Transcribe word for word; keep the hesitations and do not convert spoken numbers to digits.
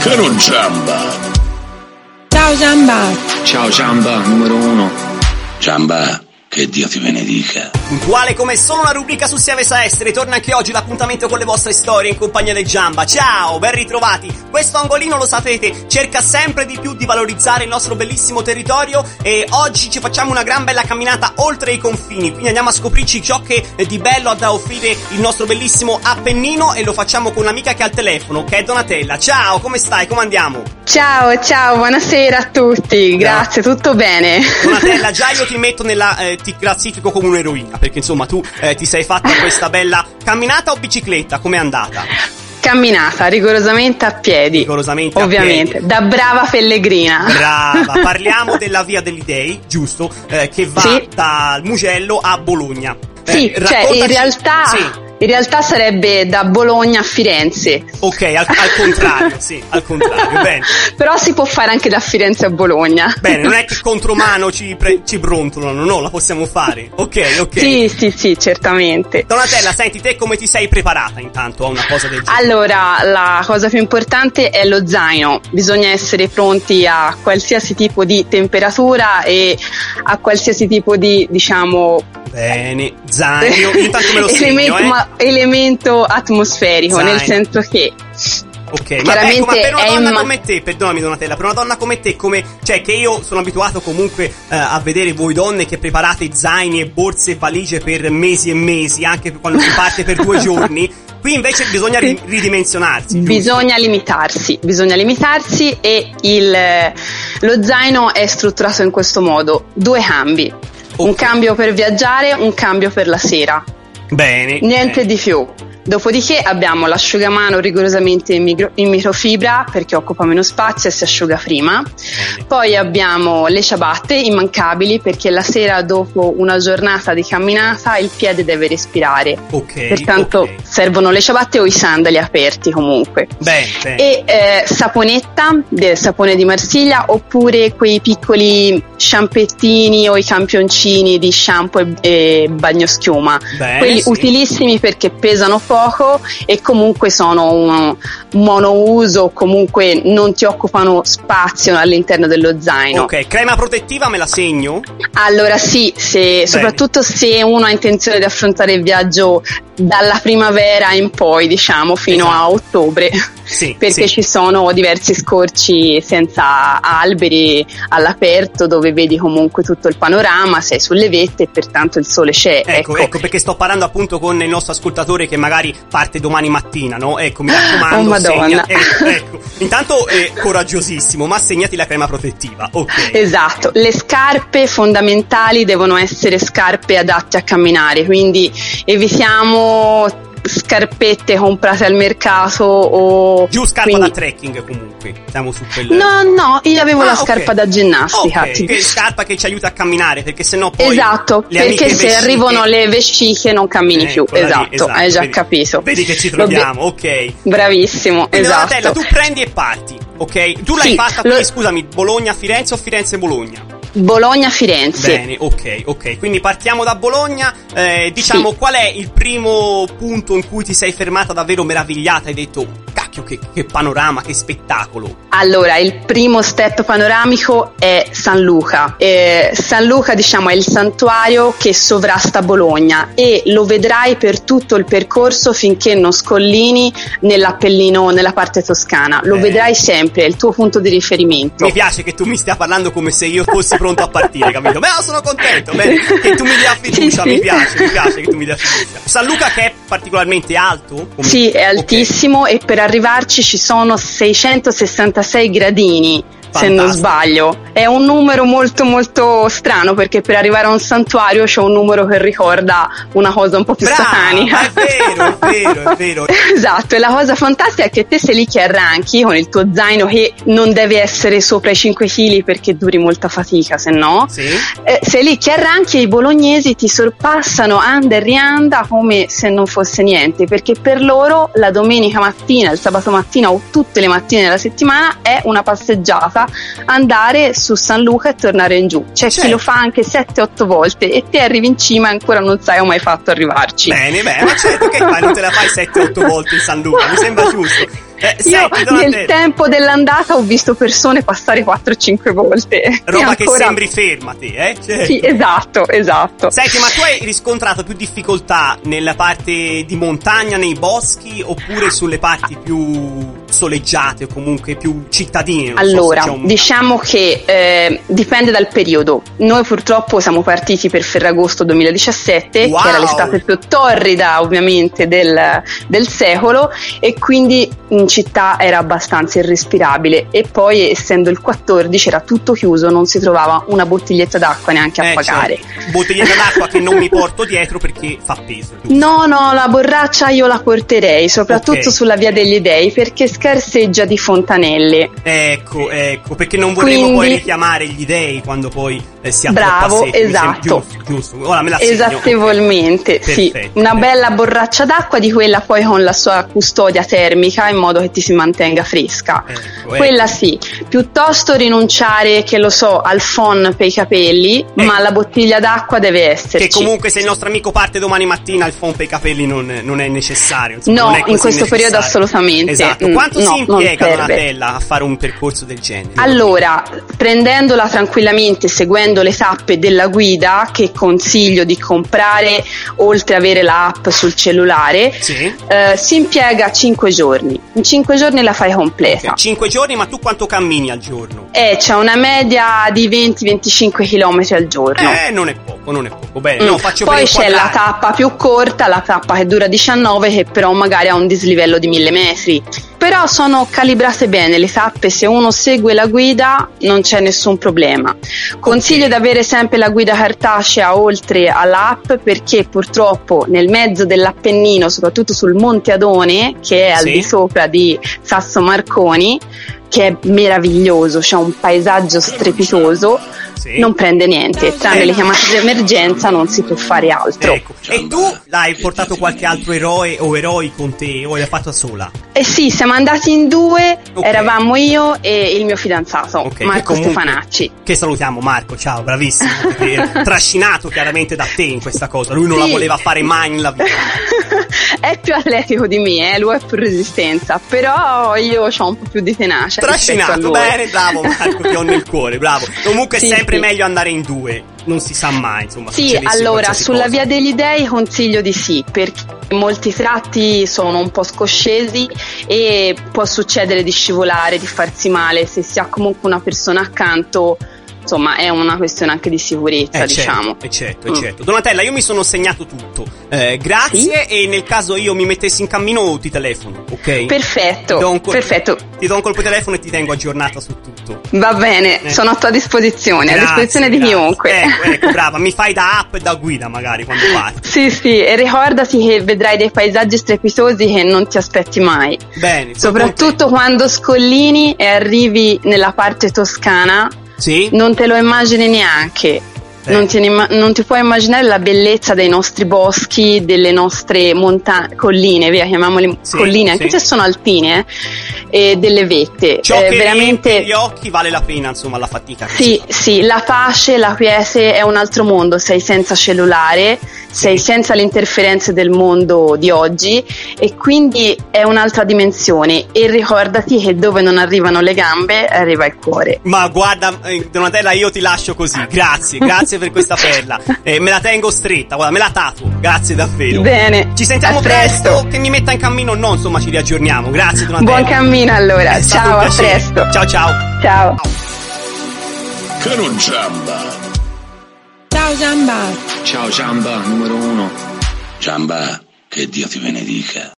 Buongiorno Giamba. Ciao Giamba. Ciao Giamba, numero uno. Giamba, che Dio ti benedica. Puntuale come solo una rubrica su Siavesa Est, ritorna anche oggi l'appuntamento con le vostre storie in compagnia del Giamba. Ciao, ben ritrovati. Questo angolino, lo sapete, cerca sempre di più di valorizzare il nostro bellissimo territorio e oggi ci facciamo una gran bella camminata oltre i confini, quindi andiamo a scoprirci ciò che di bello ha da offrire il nostro bellissimo Appennino e lo facciamo con un'amica che ha il telefono, che è Donatella. Ciao, come stai? Come andiamo? Ciao, ciao, buonasera a tutti, grazie, tutto bene. Donatella, già io ti metto nella, eh, ti classifico come un'eroina, perché insomma tu eh, ti sei fatta questa bella camminata o bicicletta, com'è andata? Camminata, rigorosamente a piedi. Rigorosamente a ovviamente, piedi. Da brava pellegrina. Brava, parliamo della Via degli Dei, giusto? Eh, che va sì. dal Mugello a Bologna. Eh, sì, cioè in realtà... Sì. In realtà sarebbe da Bologna a Firenze. Ok, al, al contrario, sì, al contrario, bene. Però si può fare anche da Firenze a Bologna. Bene, non è che contromano ci, pre- ci brontolano, no, la possiamo fare. Ok, ok. Sì, sì, sì, certamente. Donatella, senti, te come ti sei preparata intanto a una cosa del genere? Allora, la cosa più importante è lo zaino. Bisogna essere pronti a qualsiasi tipo di temperatura e a qualsiasi tipo di, diciamo... Bene, zaino, io intanto me lo segno, elemento, eh. ma, elemento atmosferico, zaino. Nel senso che ok, ma, ecco, ma per una donna imma- come te, perdonami Donatella, per una donna come te, come, cioè che io sono abituato comunque eh, a vedere voi donne che preparate zaini e borse e valigie per mesi e mesi, anche quando si parte per due giorni. Qui invece bisogna ri- ridimensionarsi. Giusto? Bisogna limitarsi, bisogna limitarsi e il, lo zaino è strutturato in questo modo, due cambi. Okay. Un cambio per viaggiare, un cambio per la sera. Bene. Niente bene. di più. Dopodiché abbiamo l'asciugamano rigorosamente in, micro, in microfibra perché occupa meno spazio e si asciuga prima. Bene. Poi abbiamo le ciabatte immancabili perché la sera dopo una giornata di camminata il piede deve respirare. Ok. Pertanto okay. servono le ciabatte o i sandali aperti comunque. Bene, bene. E eh, saponetta, del sapone di Marsiglia oppure quei piccoli sciampettini o i campioncini di shampoo e, e bagnoschiuma. Bene, quelli sì. utilissimi perché pesano poco e comunque sono un monouso, comunque non ti occupano spazio all'interno dello zaino. Ok, crema protettiva me la segno? Allora sì, se, soprattutto se uno ha intenzione di affrontare il viaggio dalla primavera in poi, diciamo, fino esatto. a ottobre. Sì, perché sì. ci sono diversi scorci senza alberi all'aperto dove vedi comunque tutto il panorama, sei sulle vette e pertanto il sole c'è. Ecco, ecco, ecco perché sto parlando appunto con il nostro ascoltatore che magari parte domani mattina, no? Ecco, mi raccomando, oh Madonna. Segna, ecco, ecco. Intanto è coraggiosissimo, ma segnati la crema protettiva, ok. Esatto, le scarpe fondamentali devono essere scarpe adatte a camminare, quindi evitiamo scarpette comprate al mercato o giù scarpa quindi... da trekking comunque siamo su quel no no io avevo ah, la okay. scarpa da ginnastica okay. che scarpa che ci aiuta a camminare perché sennò poi esatto le perché se vesciche... arrivano le vesciche non cammini ecco, più esatto, lì, esatto hai già vedi, capito vedi che ci troviamo ok bravissimo. Quindi, esatto Donatella, tu prendi e parti ok tu l'hai sì, fatta lo... qui scusami Bologna Firenze o Firenze Bologna? Bologna-Firenze. Bene, ok, ok. Quindi partiamo da Bologna. Eh, diciamo, sì. Qual è il primo punto in cui ti sei fermata davvero meravigliata? Hai detto, cacchio, che, che panorama, che spettacolo. Allora, il primo step panoramico è San Luca. Eh, San Luca, diciamo, è il santuario che sovrasta Bologna e lo vedrai per tutto il percorso finché non scollini nell'Appennino, nella parte toscana. Lo eh. vedrai sempre, è il tuo punto di riferimento. Mi piace che tu mi stia parlando come se io fossi pronto a partire, capito? Beh, sono contento, bene, che tu mi dia fiducia, sì, mi sì. piace, mi piace che tu mi dia fiducia. San Luca che è particolarmente alto? Come... Sì, è altissimo okay. E per arrivarci ci sono seicentosessantasei gradini. Fantastico. Se non sbaglio è un numero molto molto strano perché per arrivare a un santuario c'è un numero che ricorda una cosa un po' più Brava, satanica. È vero, è vero, è vero. Esatto, e la cosa fantastica è che te sei lì che arranchi con il tuo zaino che non deve essere sopra i cinque chili perché duri molta fatica, se no sì. eh, sei lì che arranchi e i bolognesi ti sorpassano anda e rianda come se non fosse niente perché per loro la domenica mattina, il sabato mattina o tutte le mattine della settimana è una passeggiata andare su San Luca e tornare in giù. C'è certo. chi lo fa anche sette otto volte e te arrivi in cima e ancora non sai ho mai fatto arrivarci. Bene, bene, ma certo che fai, non te la fai sette otto volte in San Luca, mi sembra giusto. Eh, Io senti, nel Donatella, tempo dell'andata ho visto persone passare quattro cinque volte. roba E che ancora- sembri ferma te, eh? Certo. Sì, esatto, esatto. Senti, ma tu hai riscontrato più difficoltà nella parte di montagna, nei boschi, oppure sulle parti più soleggiate o comunque più cittadine? Non so se Allora, c'è un- diciamo che eh, dipende dal periodo. Noi purtroppo siamo partiti per Ferragosto duemiladiciassette, Wow! che era l'estate più torrida ovviamente del, del secolo, e quindi in città era abbastanza irrespirabile. E poi, essendo il quattordici, era tutto chiuso, non si trovava una bottiglietta d'acqua neanche a Eh, pagare. certo. Bottiglietta d'acqua che non mi porto dietro perché fa peso. giusto? No, no, la borraccia io la porterei, soprattutto Ok. sulla via degli Dei, perché scarseggia di fontanelle. Ecco, ecco, perché non vorremmo Quindi- poi richiamare gli dei quando poi eh, si ha Bravo, troppa sete. Mi sembra esatto. giusto, giusto. Ora me la segno. Esattevolmente, sì. Perfetto, Una perfetto. bella borraccia d'acqua, di quella poi con la sua custodia termica, in modo che ti si mantenga fresca. Ecco, Quella ecco. sì. Piuttosto rinunciare, che lo so, al phon per i capelli, ma la bottiglia d'acqua deve esserci. Che comunque se il nostro amico parte domani mattina il phon per i capelli non, non è necessario. Insomma, No, non è in così questo necessario. periodo assolutamente. Esatto. Mm, Quanto no, si non impiega serve. Donatella a fare un percorso del genere? Allora, prendendola tranquillamente, seguendo le tappe della guida, che consiglio di comprare oltre ad avere l'app sul cellulare, Sì. eh, si impiega cinque giorni. In cinque giorni la fai completa. Cinque giorni, ma tu quanto cammini al giorno? Eh, c'è una media di venti venticinque chilometri al giorno. Eh, non è poco, non è poco. Bene, Mm. no, faccio Poi per c'è la inquadrare. tappa più corta, la tappa che dura diciannove, che però magari ha un dislivello di mille metri. Però sono calibrate bene le tappe, se uno segue la guida non c'è nessun problema. Consiglio di avere sempre la guida cartacea oltre all'app, perché purtroppo nel mezzo dell'Appennino, soprattutto sul Monte Adone, che è al Sì. di sopra di Sasso Marconi, che è meraviglioso, c'è un paesaggio strepitoso, Sì. non prende niente, tranne Eh. le chiamate di emergenza non si può fare altro. Ecco. E tu l'hai portato qualche altro eroe o eroi con te o l'hai fatta sola? Eh sì, siamo andati in due, Ok. eravamo io e il mio fidanzato, Ok, che Marco comunque- Stefanacci. Che salutiamo, Marco, ciao, bravissimo. perché trascinato chiaramente da te in questa cosa. Lui non Sì. la voleva fare mai nella vita. È più atletico di me, eh, lui è più resistenza, però io ho un po' più di tenacia rispetto a Trascinato, lui. bene, bravo Marco, ti ho nel cuore, bravo. Comunque è Sì, sempre sì. meglio andare in due, non si sa mai, insomma. Sì, succedesse allora qualsiasi sulla cosa. via degli Dei consiglio di sì, perché molti tratti sono un po' scoscesi e può succedere di scivolare, di farsi male, se si ha comunque una persona accanto, insomma è una questione anche di sicurezza, Eh diciamo. certo, eh certo, eh Mm. certo. Donatella, io mi sono segnato tutto. Eh, grazie, e nel caso io mi mettessi in cammino ti telefono, ok? Perfetto, Ti do un col- perfetto. Ti do un colpo di telefono e ti tengo aggiornata su tutto. Va bene, Eh. sono a tua disposizione, a Grazie, disposizione di grazie. chiunque. Ecco, ecco, brava, mi fai da app e da guida magari quando parti. Sì, sì, e ricordati che vedrai dei paesaggi strepitosi che non ti aspetti mai. Bene, sono Soprattutto quando scollini e arrivi nella parte toscana, contento. Sì? non te lo immagini neanche. Eh. Non ti, imma- non ti puoi immaginare la bellezza dei nostri boschi, delle nostre montagne, colline, via, chiamiamole Sì, colline, anche sì. se sono alpine, eh, e delle vette. Ciò Eh, che veramente riempie gli occhi vale la pena, insomma, la fatica. che si sì, fa. sì, la pace, la quiete è un altro mondo, sei senza cellulare, sei senza le interferenze del mondo di oggi, e quindi è un'altra dimensione, e ricordati che dove non arrivano le gambe arriva il cuore. Ma guarda, eh, Donatella, io ti lascio così. Grazie, grazie per questa perla. Eh, me la tengo stretta, guarda, me la tatuo. Grazie davvero. Bene, Ci sentiamo a presto. Che mi metta in cammino, no, insomma, ci riaggiorniamo. Grazie, Donatella. Buon cammino allora, È stato ciao, un a piacere. presto. Ciao, ciao. Ciao. Che non Giamba. Ciao Giamba. Ciao Ciamba, numero uno. Giamba, che Dio ti benedica.